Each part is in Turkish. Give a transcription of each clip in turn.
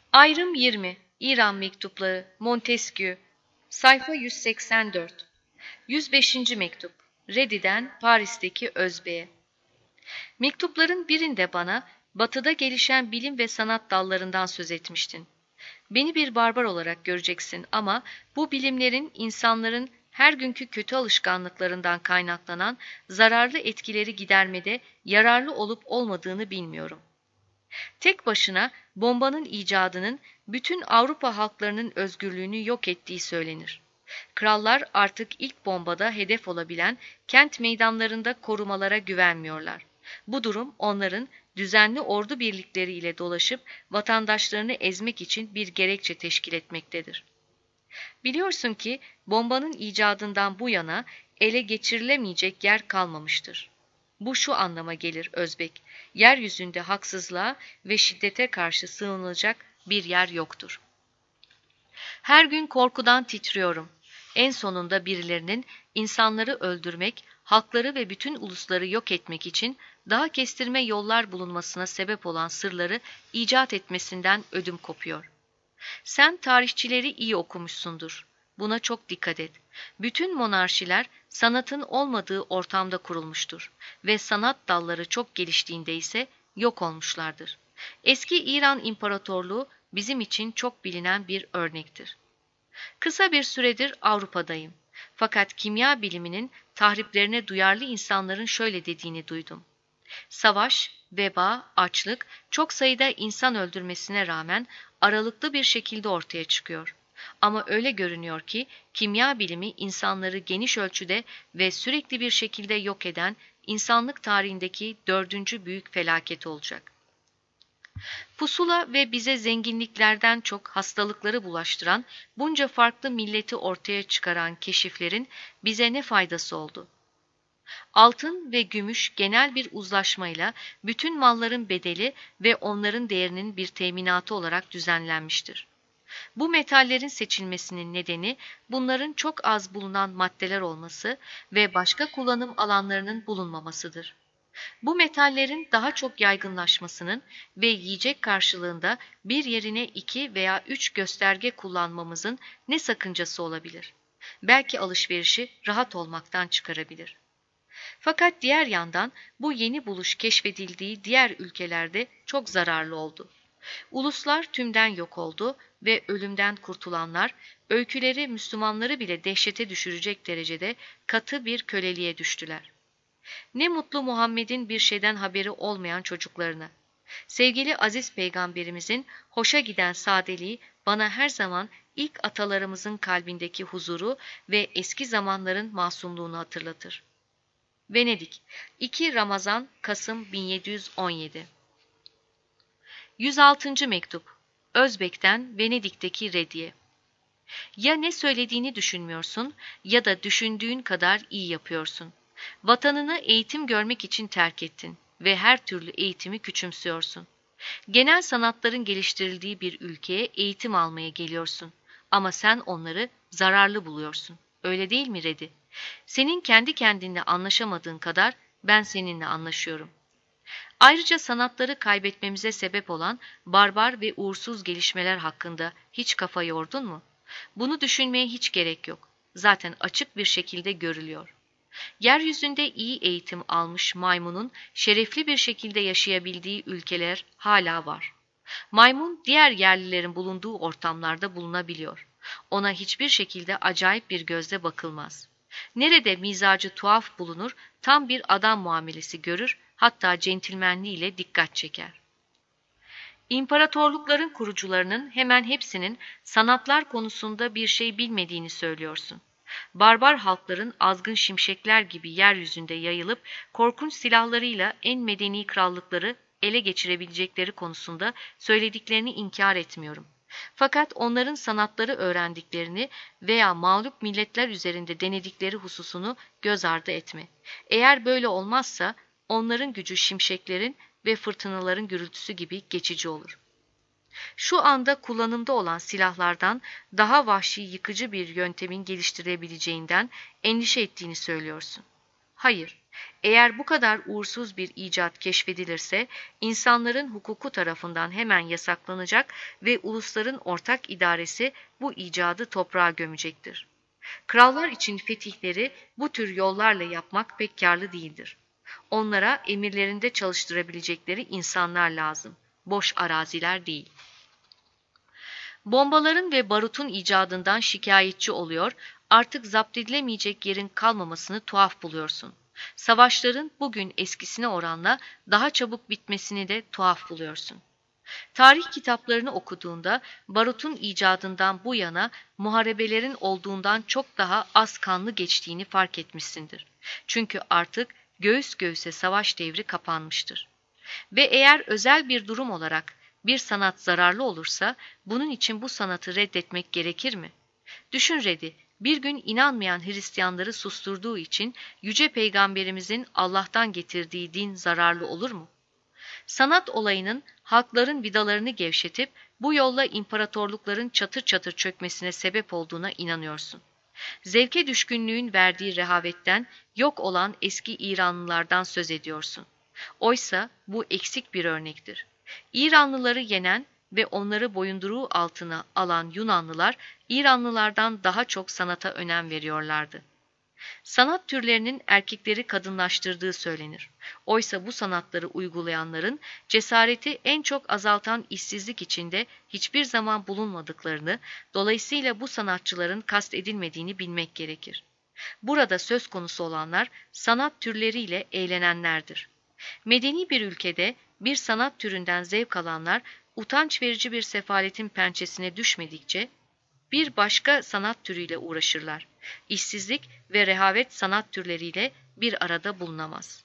Ayrım 20. İran Mektupları Montesquieu Sayfa 184. 105. Mektup. Redi'den Paris'teki Özbek'e. Mektupların birinde bana Batı'da gelişen bilim ve sanat dallarından söz etmiştin. Beni bir barbar olarak göreceksin ama bu bilimlerin insanların her günkü kötü alışkanlıklarından kaynaklanan zararlı etkileri gidermede yararlı olup olmadığını bilmiyorum. Tek başına bombanın icadının bütün Avrupa halklarının özgürlüğünü yok ettiği söylenir. Krallar artık ilk bombada hedef olabilen kent meydanlarında korumalara güvenmiyorlar. Bu durum onların düzenli ordu birlikleriyle dolaşıp vatandaşlarını ezmek için bir gerekçe teşkil etmektedir. Biliyorsun ki bombanın icadından bu yana ele geçirilemeyecek yer kalmamıştır. Bu şu anlama gelir Özbek, yeryüzünde haksızlığa ve şiddete karşı sığınılacak bir yer yoktur. Her gün korkudan titriyorum. En sonunda birilerinin insanları öldürmek, halkları ve bütün ulusları yok etmek için daha kestirme yollar bulunmasına sebep olan sırları icat etmesinden ödüm kopuyor. Sen tarihçileri iyi okumuşsundur. Buna çok dikkat et. Bütün monarşiler sanatın olmadığı ortamda kurulmuştur ve sanat dalları çok geliştiğinde ise yok olmuşlardır. Eski İran İmparatorluğu bizim için çok bilinen bir örnektir. Kısa bir süredir Avrupa'dayım. Fakat kimya biliminin tahriplerine duyarlı insanların şöyle dediğini duydum. Savaş, veba, açlık çok sayıda insan öldürmesine rağmen aralıklı bir şekilde ortaya çıkıyor. Ama öyle görünüyor ki kimya bilimi insanları geniş ölçüde ve sürekli bir şekilde yok eden insanlık tarihindeki 4. büyük felaket olacak. Pusula ve bize zenginliklerden çok hastalıkları bulaştıran bunca farklı milleti ortaya çıkaran keşiflerin bize ne faydası oldu? Altın ve gümüş genel bir uzlaşmayla bütün malların bedeli ve onların değerinin bir teminatı olarak düzenlenmiştir. Bu metallerin seçilmesinin nedeni bunların çok az bulunan maddeler olması ve başka kullanım alanlarının bulunmamasıdır. Bu metallerin daha çok yaygınlaşmasının ve yiyecek karşılığında bir yerine 2 veya 3 gösterge kullanmamızın ne sakıncası olabilir? Belki alışverişi rahat olmaktan çıkarabilir. Fakat diğer yandan bu yeni buluş keşfedildiği diğer ülkelerde çok zararlı oldu. Uluslar tümden yok oldu ve ölümden kurtulanlar, öyküleri Müslümanları bile dehşete düşürecek derecede katı bir köleliğe düştüler. Ne mutlu Muhammed'in bir şeyden haberi olmayan çocuklarına. Sevgili aziz peygamberimizin hoşa giden sadeliği bana her zaman ilk atalarımızın kalbindeki huzuru ve eski zamanların masumluğunu hatırlatır. Venedik, 2 Ramazan Kasım 1717. 106. Mektup. Özbek'ten Venedik'teki Redi'ye. Ya ne söylediğini düşünmüyorsun ya da düşündüğün kadar iyi yapıyorsun. Vatanını eğitim görmek için terk ettin ve her türlü eğitimi küçümsüyorsun. Genel sanatların geliştirildiği bir ülkeye eğitim almaya geliyorsun. Ama sen onları zararlı buluyorsun. Öyle değil mi Redi? Senin kendi kendinle anlaşamadığın kadar ben seninle anlaşıyorum. Ayrıca sanatları kaybetmemize sebep olan barbar ve uğursuz gelişmeler hakkında hiç kafa yordun mu? Bunu düşünmeye hiç gerek yok. Zaten açık bir şekilde görülüyor. Yeryüzünde iyi eğitim almış maymunun şerefli bir şekilde yaşayabildiği ülkeler hala var. Maymun diğer yerlilerin bulunduğu ortamlarda bulunabiliyor. Ona hiçbir şekilde acayip bir gözle bakılmaz. Nerede mizacı tuhaf bulunur, tam bir adam muamelesi görür, hatta centilmenliğiyle dikkat çeker. İmparatorlukların kurucularının hemen hepsinin sanatlar konusunda bir şey bilmediğini söylüyorsun. Barbar halkların azgın şimşekler gibi yeryüzünde yayılıp korkunç silahlarıyla en medeni krallıkları ele geçirebilecekleri konusunda söylediklerini inkar etmiyorum. Fakat onların sanatları öğrendiklerini veya mağlup milletler üzerinde denedikleri hususunu göz ardı etme. Eğer böyle olmazsa onların gücü şimşeklerin ve fırtınaların gürültüsü gibi geçici olur. Şu anda kullanımda olan silahlardan daha vahşi yıkıcı bir yöntemin geliştirebileceğinden endişe ettiğini söylüyorsun. Hayır. Eğer bu kadar uğursuz bir icat keşfedilirse, insanların hukuku tarafından hemen yasaklanacak ve ulusların ortak idaresi bu icadı toprağa gömecektir. Krallar için fetihleri bu tür yollarla yapmak pek kârlı değildir. Onlara emirlerinde çalıştırabilecekleri insanlar lazım, boş araziler değil. Bombaların ve barutun icadından şikayetçi oluyor, artık zapt edilemeyecek yerin kalmamasını tuhaf buluyorsun. Savaşların bugün eskisine oranla daha çabuk bitmesini de tuhaf buluyorsun. Tarih kitaplarını okuduğunda barutun icadından bu yana muharebelerin olduğundan çok daha az kanlı geçtiğini fark etmişsindir. Çünkü artık göğüs göğüse savaş devri kapanmıştır. Ve eğer özel bir durum olarak bir sanat zararlı olursa, bunun için bu sanatı reddetmek gerekir mi? Düşün Redi, bir gün inanmayan Hristiyanları susturduğu için Yüce Peygamberimizin Allah'tan getirdiği din zararlı olur mu? Sanat olayının halkların vidalarını gevşetip bu yolla imparatorlukların çatır çatır çökmesine sebep olduğuna inanıyorsun. Zevke düşkünlüğün verdiği rehavetten yok olan eski İranlılardan söz ediyorsun. Oysa bu eksik bir örnektir. İranlıları yenen ve onları boyunduruğu altına alan Yunanlılar, İranlılardan daha çok sanata önem veriyorlardı. Sanat türlerinin erkekleri kadınlaştırdığı söylenir. Oysa bu sanatları uygulayanların cesareti en çok azaltan işsizlik içinde hiçbir zaman bulunmadıklarını, dolayısıyla bu sanatçıların kast edilmediğini bilmek gerekir. Burada söz konusu olanlar sanat türleriyle eğlenenlerdir. Medeni bir ülkede bir sanat türünden zevk alanlar utanç verici bir sefaletin pençesine düşmedikçe bir başka sanat türüyle uğraşırlar. İşsizlik ve rehavet sanat türleriyle bir arada bulunamaz.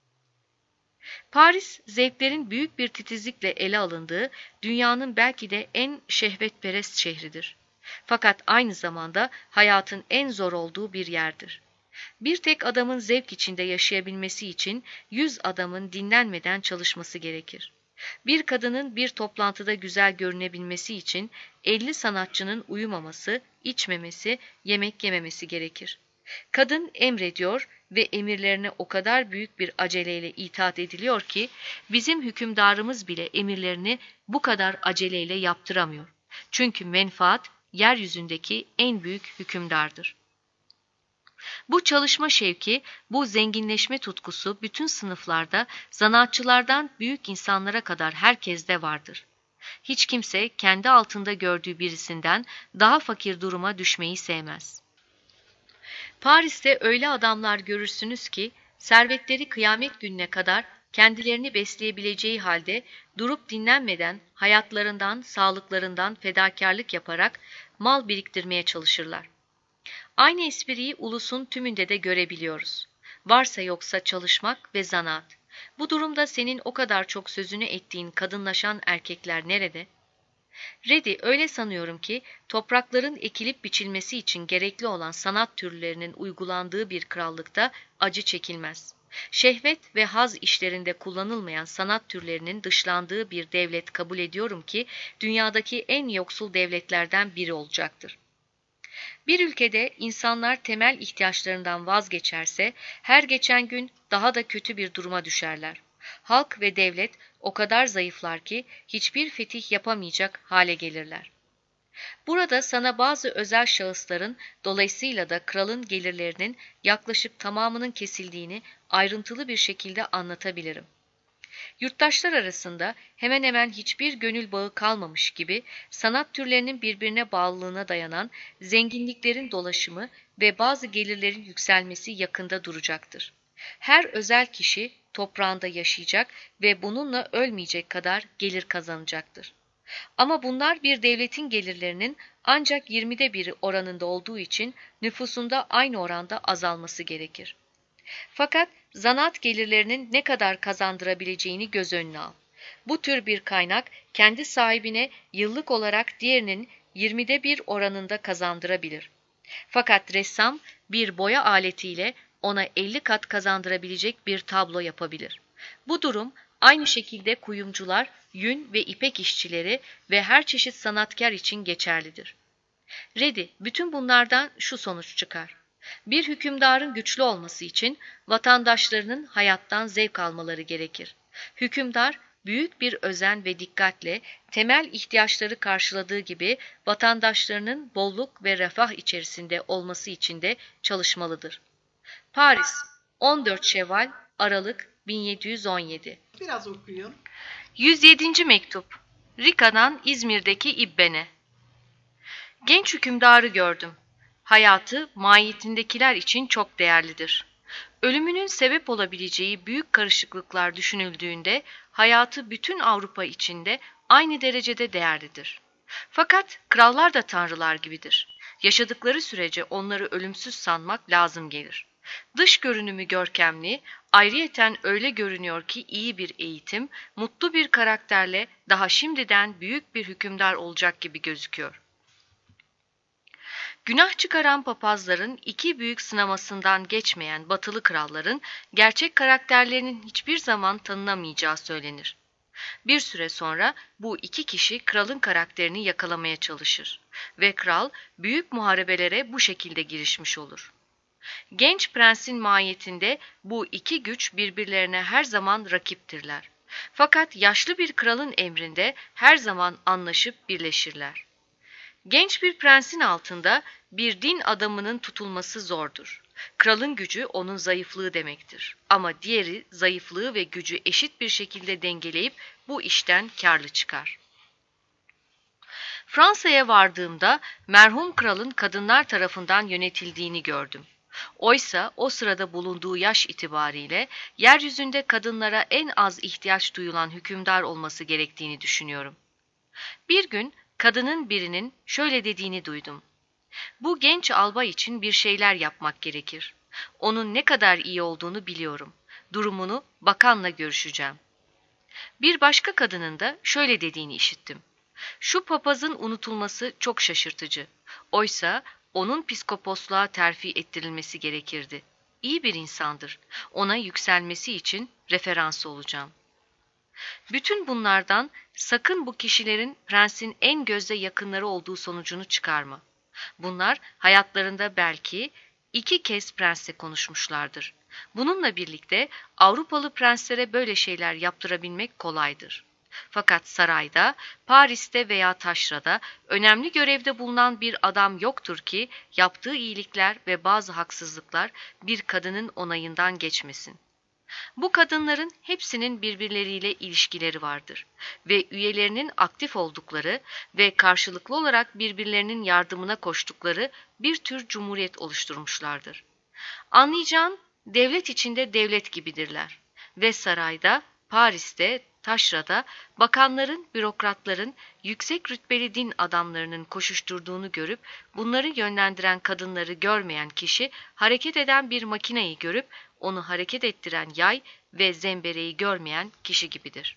Paris, zevklerin büyük bir titizlikle ele alındığı dünyanın belki de en şehvetperest şehridir. Fakat aynı zamanda hayatın en zor olduğu bir yerdir. Bir tek adamın zevk içinde yaşayabilmesi için 100 adamın dinlenmeden çalışması gerekir. Bir kadının bir toplantıda güzel görünebilmesi için 50 sanatçının uyumaması, içmemesi, yemek yememesi gerekir. Kadın emrediyor ve emirlerine o kadar büyük bir aceleyle itaat ediliyor ki bizim hükümdarımız bile emirlerini bu kadar aceleyle yaptıramıyor. Çünkü menfaat yeryüzündeki en büyük hükümdardır. Bu çalışma şevki, bu zenginleşme tutkusu bütün sınıflarda, zanaatçılardan büyük insanlara kadar herkeste vardır. Hiç kimse kendi altında gördüğü birisinden daha fakir duruma düşmeyi sevmez. Paris'te öyle adamlar görürsünüz ki, servetleri kıyamet gününe kadar kendilerini besleyebileceği halde durup dinlenmeden hayatlarından, sağlıklarından fedakarlık yaparak mal biriktirmeye çalışırlar. Aynı espriyi ulusun tümünde de görebiliyoruz. Varsa yoksa çalışmak ve zanaat. Bu durumda senin o kadar çok sözünü ettiğin kadınlaşan erkekler nerede? Redi, öyle sanıyorum ki toprakların ekilip biçilmesi için gerekli olan sanat türlerinin uygulandığı bir krallıkta acı çekilmez. Şehvet ve haz işlerinde kullanılmayan sanat türlerinin dışlandığı bir devlet kabul ediyorum ki dünyadaki en yoksul devletlerden biri olacaktır. Bir ülkede insanlar temel ihtiyaçlarından vazgeçerse her geçen gün daha da kötü bir duruma düşerler. Halk ve devlet o kadar zayıflar ki hiçbir fetih yapamayacak hale gelirler. Burada sana bazı özel şahısların, dolayısıyla da kralın gelirlerinin yaklaşık tamamının kesildiğini ayrıntılı bir şekilde anlatabilirim. Yurttaşlar arasında hemen hemen hiçbir gönül bağı kalmamış gibi sanat türlerinin birbirine bağlılığına dayanan zenginliklerin dolaşımı ve bazı gelirlerin yükselmesi yakında duracaktır. Her özel kişi toprağında yaşayacak ve bununla ölmeyecek kadar gelir kazanacaktır. Ama bunlar bir devletin gelirlerinin ancak 20'de biri oranında olduğu için nüfusunda aynı oranda azalması gerekir. Fakat zanaat gelirlerinin ne kadar kazandırabileceğini göz önüne al. Bu tür bir kaynak kendi sahibine yıllık olarak diğerinin 20'de bir oranında kazandırabilir. Fakat ressam bir boya aletiyle ona 50 kat kazandırabilecek bir tablo yapabilir. Bu durum aynı şekilde kuyumcular, yün ve ipek işçileri ve her çeşit sanatkar için geçerlidir. Redi, bütün bunlardan şu sonuç çıkar. Bir hükümdarın güçlü olması için vatandaşlarının hayattan zevk almaları gerekir. Hükümdar büyük bir özen ve dikkatle temel ihtiyaçları karşıladığı gibi vatandaşlarının bolluk ve refah içerisinde olması için de çalışmalıdır. Paris, 14 Şevval, Aralık 1717. Biraz okuyun. 107. Mektup. Rica'dan İzmir'deki İbben'e. Genç hükümdarı gördüm. Hayatı mahiyetindekiler için çok değerlidir. Ölümünün sebep olabileceği büyük karışıklıklar düşünüldüğünde hayatı bütün Avrupa içinde aynı derecede değerlidir. Fakat krallar da tanrılar gibidir. Yaşadıkları sürece onları ölümsüz sanmak lazım gelir. Dış görünümü görkemli, ayrıyeten öyle görünüyor ki iyi bir eğitim, mutlu bir karakterle daha şimdiden büyük bir hükümdar olacak gibi gözüküyor. Günah çıkaran papazların iki büyük sınamasından geçmeyen batılı kralların gerçek karakterlerinin hiçbir zaman tanınamayacağı söylenir. Bir süre sonra bu iki kişi kralın karakterini yakalamaya çalışır ve kral büyük muharebelere bu şekilde girişmiş olur. Genç prensin mahiyetinde bu iki güç birbirlerine her zaman rakiptirler. Fakat yaşlı bir kralın emrinde her zaman anlaşıp birleşirler. Genç bir prensin altında bir din adamının tutulması zordur. Kralın gücü onun zayıflığı demektir. Ama diğeri zayıflığı ve gücü eşit bir şekilde dengeleyip bu işten kârlı çıkar. Fransa'ya vardığımda merhum kralın kadınlar tarafından yönetildiğini gördüm. Oysa o sırada bulunduğu yaş itibariyle yeryüzünde kadınlara en az ihtiyaç duyulan hükümdar olması gerektiğini düşünüyorum. Bir gün kadının birinin şöyle dediğini duydum. Bu genç albay için bir şeyler yapmak gerekir. Onun ne kadar iyi olduğunu biliyorum. Durumunu bakanla görüşeceğim. Bir başka kadının da şöyle dediğini işittim. Şu papazın unutulması çok şaşırtıcı. Oysa onun piskoposluğa terfi ettirilmesi gerekirdi. İyi bir insandır. Ona yükselmesi için referans olacağım. Bütün bunlardan sakın bu kişilerin prensin en gözde yakınları olduğu sonucunu çıkarma. Bunlar hayatlarında belki 2 kez prensle konuşmuşlardır. Bununla birlikte Avrupalı prenslere böyle şeyler yaptırabilmek kolaydır. Fakat sarayda, Paris'te veya taşrada önemli görevde bulunan bir adam yoktur ki yaptığı iyilikler ve bazı haksızlıklar bir kadının onayından geçmesin. Bu kadınların hepsinin birbirleriyle ilişkileri vardır ve üyelerinin aktif oldukları ve karşılıklı olarak birbirlerinin yardımına koştukları bir tür cumhuriyet oluşturmuşlardır. Anlayacağın devlet içinde devlet gibidirler ve sarayda, Paris'te, taşrada bakanların, bürokratların, yüksek rütbeli din adamlarının koşuşturduğunu görüp bunları yönlendiren kadınları görmeyen kişi hareket eden bir makineyi görüp onu hareket ettiren yay ve zembereği görmeyen kişi gibidir.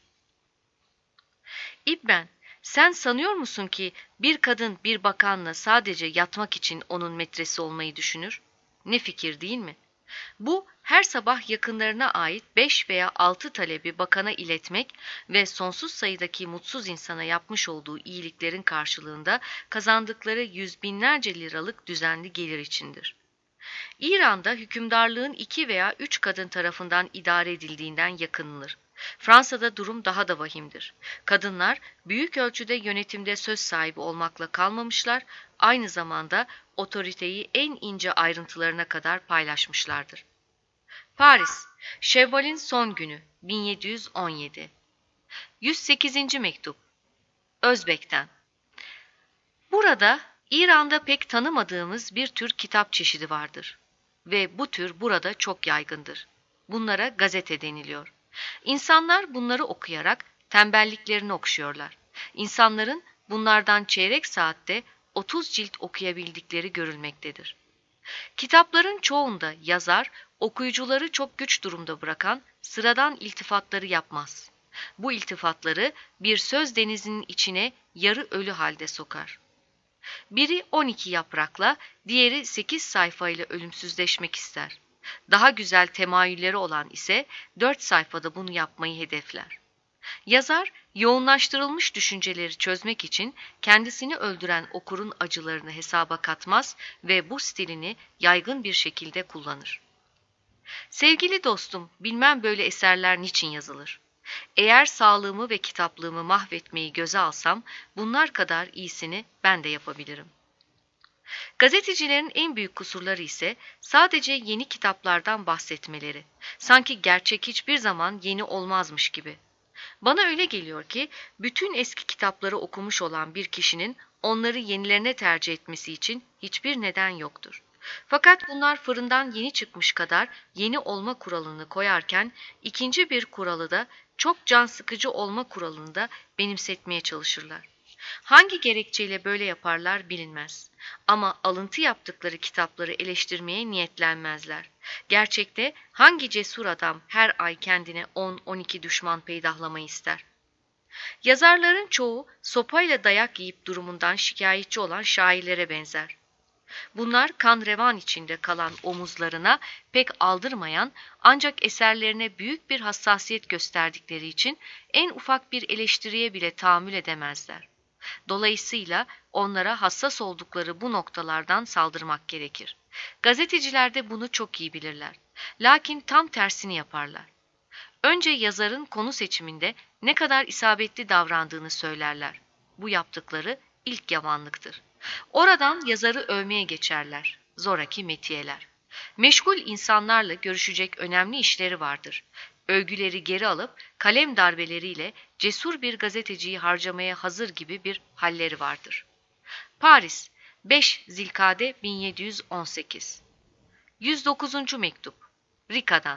İbben, sen sanıyor musun ki bir kadın bir bakanla sadece yatmak için onun metresi olmayı düşünür? Ne fikir değil mi? Bu her sabah yakınlarına ait 5 veya 6 talebi bakana iletmek ve sonsuz sayıdaki mutsuz insana yapmış olduğu iyiliklerin karşılığında kazandıkları yüz binlerce liralık düzenli gelir içindir. İran'da hükümdarlığın 2 veya 3 kadın tarafından idare edildiğinden yakınılır. Fransa'da durum daha da vahimdir. Kadınlar büyük ölçüde yönetimde söz sahibi olmakla kalmamışlar, aynı zamanda otoriteyi en ince ayrıntılarına kadar paylaşmışlardır. Paris, Şevval'in son günü 1717. 108. Mektup. Özbek'ten. Burada İran'da pek tanımadığımız bir tür kitap çeşidi vardır ve bu tür burada çok yaygındır. Bunlara gazete deniliyor. İnsanlar bunları okuyarak tembelliklerini okşuyorlar. İnsanların bunlardan çeyrek saatte 30 cilt okuyabildikleri görülmektedir. Kitapların çoğunda yazar, okuyucuları çok güç durumda bırakan sıradan iltifatları yapmaz. Bu iltifatları bir söz denizinin içine yarı ölü halde sokar. Biri 12 yaprakla, diğeri 8 sayfayla ölümsüzleşmek ister. Daha güzel temayülleri olan ise 4 sayfada bunu yapmayı hedefler. Yazar Yoğunlaştırılmış düşünceleri çözmek için kendisini öldüren okurun acılarını hesaba katmaz ve bu stilini yaygın bir şekilde kullanır. Sevgili dostum, bilmem böyle eserler niçin yazılır? Eğer sağlığımı ve kitaplığımı mahvetmeyi göze alsam, bunlar kadar iyisini ben de yapabilirim. Gazetecilerin en büyük kusurları ise sadece yeni kitaplardan bahsetmeleri. Sanki gerçek hiçbir zaman yeni olmazmış gibi. Bana öyle geliyor ki bütün eski kitapları okumuş olan bir kişinin onları yenilerine tercih etmesi için hiçbir neden yoktur. Fakat bunlar fırından yeni çıkmış kadar yeni olma kuralını koyarken ikinci bir kuralı da çok can sıkıcı olma kuralını da benimsetmeye çalışırlar. Hangi gerekçeyle böyle yaparlar bilinmez. Ama alıntı yaptıkları kitapları eleştirmeye niyetlenmezler. Gerçekte hangi cesur adam her ay kendine 10-12 düşman peydahlamayı ister? Yazarların çoğu sopayla dayak yiyip durumundan şikayetçi olan şairlere benzer. Bunlar kan revan içinde kalan omuzlarına pek aldırmayan ancak eserlerine büyük bir hassasiyet gösterdikleri için en ufak bir eleştiriye bile tahammül edemezler. Dolayısıyla onlara hassas oldukları bu noktalardan saldırmak gerekir. Gazeteciler de bunu çok iyi bilirler. Lakin tam tersini yaparlar. Önce yazarın konu seçiminde ne kadar isabetli davrandığını söylerler. Bu yaptıkları ilk yamanlıktır. Oradan yazarı övmeye geçerler. Zoraki metiyeler. Meşgul insanlarla görüşecek önemli işleri vardır. Övgüleri geri alıp kalem darbeleriyle cesur bir gazeteciyi harcamaya hazır gibi bir halleri vardır. Paris, 5 Zilkade 1718. 109. mektup. Rica'dan.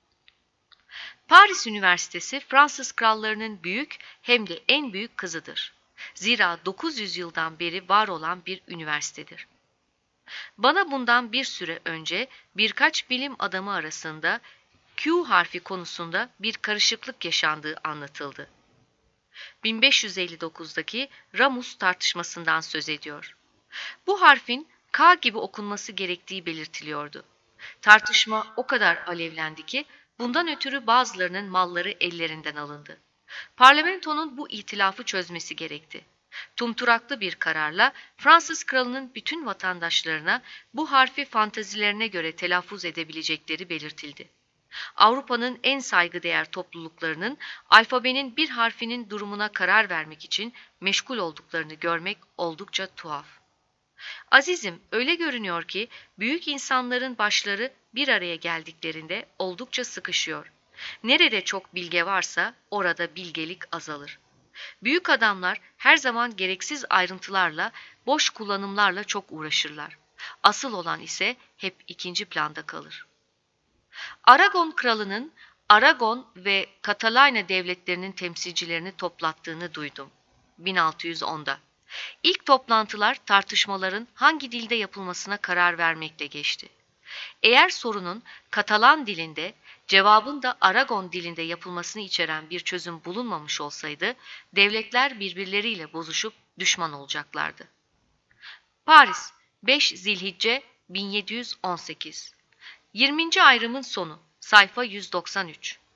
Paris Üniversitesi Fransız krallarının büyük hem de en büyük kızıdır. Zira 900 yıldan beri var olan bir üniversitedir. Bana bundan bir süre önce birkaç bilim adamı arasında Q harfi konusunda bir karışıklık yaşandığı anlatıldı. 1559'daki Ramus tartışmasından söz ediyor. Bu harfin K gibi okunması gerektiği belirtiliyordu. Tartışma o kadar alevlendi ki bundan ötürü bazılarının malları ellerinden alındı. Parlamentonun bu itilafı çözmesi gerekti. Tumturaklı bir kararla Fransız kralının bütün vatandaşlarına bu harfi fantazilerine göre telaffuz edebilecekleri belirtildi. Avrupa'nın en saygıdeğer topluluklarının alfabenin bir harfinin durumuna karar vermek için meşgul olduklarını görmek oldukça tuhaf. Azizim, öyle görünüyor ki büyük insanların başları bir araya geldiklerinde oldukça sıkışıyor. Nerede çok bilge varsa orada bilgelik azalır. Büyük adamlar her zaman gereksiz ayrıntılarla, boş kullanımlarla çok uğraşırlar. Asıl olan ise hep ikinci planda kalır. Aragon kralının Aragon ve Katalanya devletlerinin temsilcilerini toplattığını duydum. 1610'da. İlk toplantılar tartışmaların hangi dilde yapılmasına karar vermekle geçti. Eğer sorunun Katalan dilinde, cevabın da Aragon dilinde yapılmasını içeren bir çözüm bulunmamış olsaydı, devletler birbirleriyle bozuşup düşman olacaklardı. Paris, 5 Zilhicce 1718. 20. ayrımın sonu, sayfa 193.